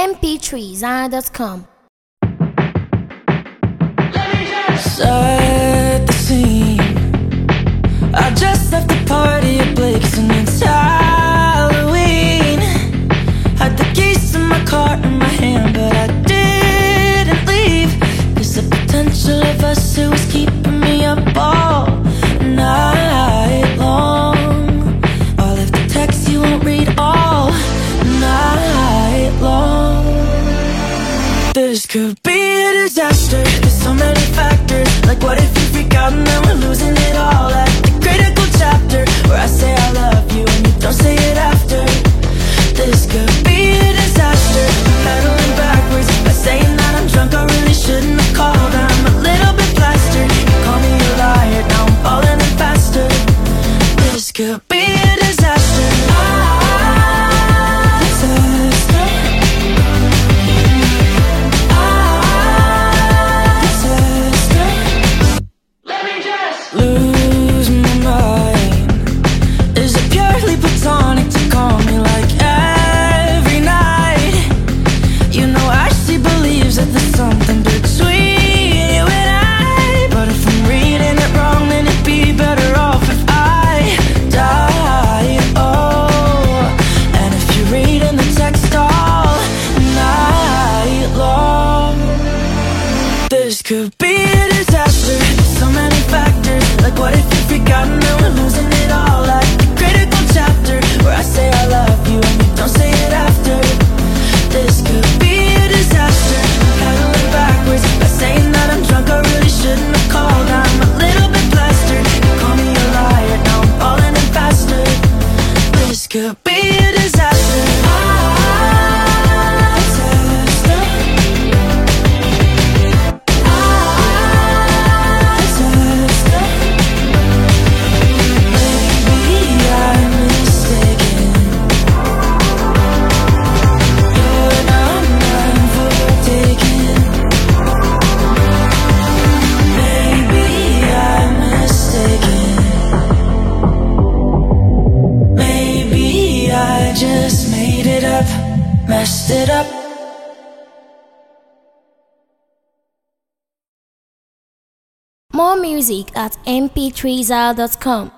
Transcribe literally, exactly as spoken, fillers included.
m p three zara dot com. Set the scene. I just left the party at Blake's and it's Halloween. Had the keys to my car in my hand, but I didn't leave, 'cause the potential of us, it was keeping me up all night long. I left the text you won't read all night long. This could be a disaster. There's so many factors. Like, what if you freak out and then we're losing it all? At the critical chapter where I say I love you and you don't say it after. This could be a disaster. Pedaling backwards by saying that I'm drunk. I really shouldn't have called. I'm a little bit plastered. You call me a liar, now I'm falling in faster. This could be a disaster. Lose my mind. Is it purely platonic to call me like every night? You know Ashley believes that there's something between you and I, but if I'm reading it wrong, then it'd be better off if I die. Oh, and if you're reading the text all night long, this could be a disaster. So many factors. Like, what if you freak out and then we're losing it all? Like the critical chapter where I say I love you and you don't say it after. This could be a disaster. Pedaling backwards by saying that I'm drunk. I really shouldn't have called. I'm a little bit plastered. You call me a liar, now I'm falling in faster. This could be a disaster. Just made it up, messed it up. More music at m p three zara dot com.